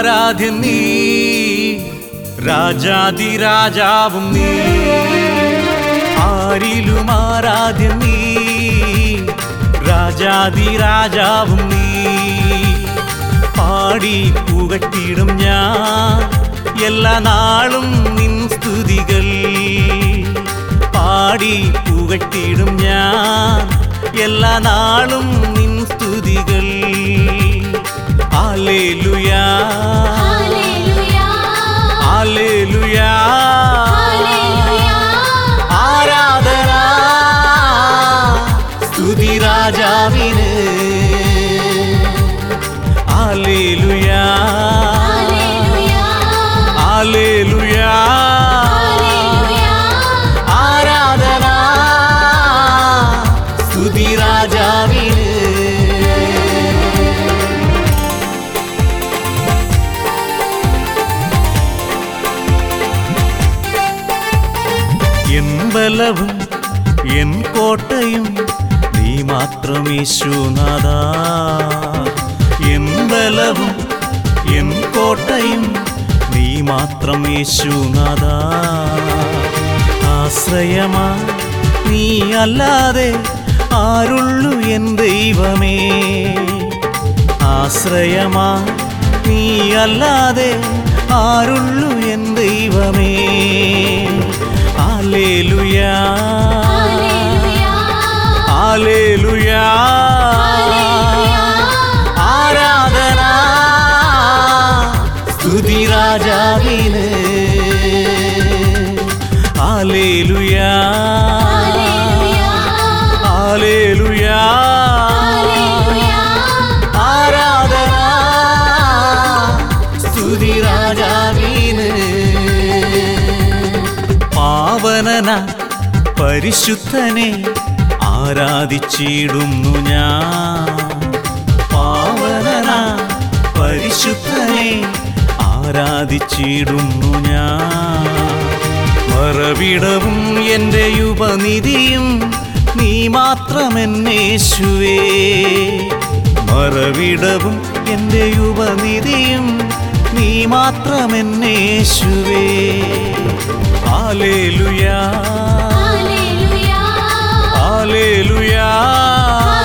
ആരാധ്യൻ നീ, രാജാതിരാജാവും നീ. ആരിലും ആരാധ്യൻ നീ, രാജാതിരാജാവും നീ. പാടി പുകട്ടിടും ഞാൻ എല്ലാ നാളും നിൻ സ്തുതികൾ. പാടി പുകട്ടിടും ഞാൻ എല്ലാ നാളും നിൻ സ്തുതികൾ. ഹല്ലേലൂയാ ഹല്ലേലൂയാ ആരാധന സ്തുതി രാജാവിന്. ഹല്ലേലൂയാ ഹല്ലേലൂയാ ആരാധന സ്തുതി രാജാവിന്. എൻ ബലവും എൻ കോട്ടയും നീ മാത്രം യേശുനാഥാ. എൻ ബലവും എൻ കോട്ടയും നീ മാത്രം യേശുനാഥാ. ആശ്രയമാ നീ അല്ലാതെ ആരുള്ളു എൻ ദൈവമേ. ആശ്രയമാ നീ അല്ലാതെ ആരുള്ളു എൻ ദൈവമേ. ഹല്ലേലൂയാ ഹല്ലേലൂയാ ആരാധന സ്തുതി രാജാവിന്. ഹല്ലേലൂയാ ഹല്ലേലൂയാ ആരാധന സ്തുതി രാജാവിന്. പാവനന പരിശുദ്ധനെ ആരാധിച്ചിടുന്നു ഞാൻ. പാവനന പരിശുദ്ധനെ ആരാധിച്ചിടുന്നു ഞാൻ. മറവിടവും എൻ്റെ ഉപനിധിയും നീ മാത്രമെന്നേശുവേ. മറവിടവും എൻ്റെ ഉപനിധിയും നീ മാത്രമെന്നേശുവേ. ഹല്ലേലൂയാ ഹല്ലേലൂയാ